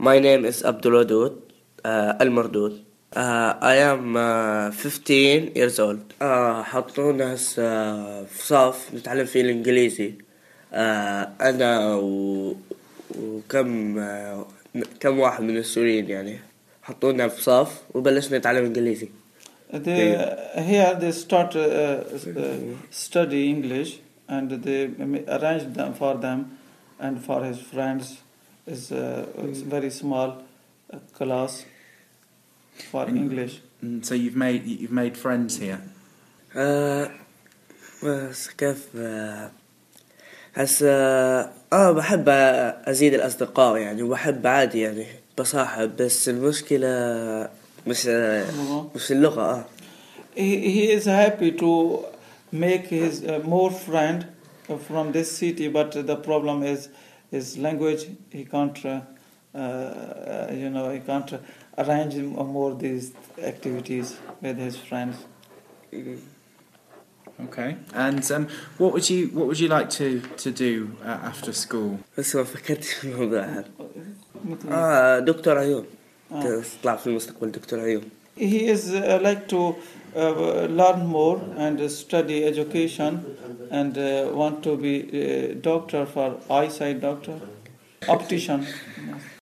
My name is Abdulwadud Al-Mardud. I am 15 years old. حطونا هسه في صف نتعلم فيه الإنجليزي. أنا وكم كم واحد من السوريين يعني حطونا في صف وبلشنا نتعلم إنجليزي. Here they start study English, and they arrange them for them and for his friends. Is very small class for English. So you've made friends here. بس كيف هسه بحب أزيد الأصدقاء يعني وبحب عادي يعني بصاحب بس المشكلة مش اللغة. He is happy to make his more friend from this city, but the problem is his language. He can't he can't arrange more these activities with his friends. Okay. And what would you like to do after school? بس ما فكرتش في الموضوع هذا. دكتور عيون. تطلع في المستقبل دكتور عيون. He is like to learn more and study education and want to be doctor for eyesight doctor, optician.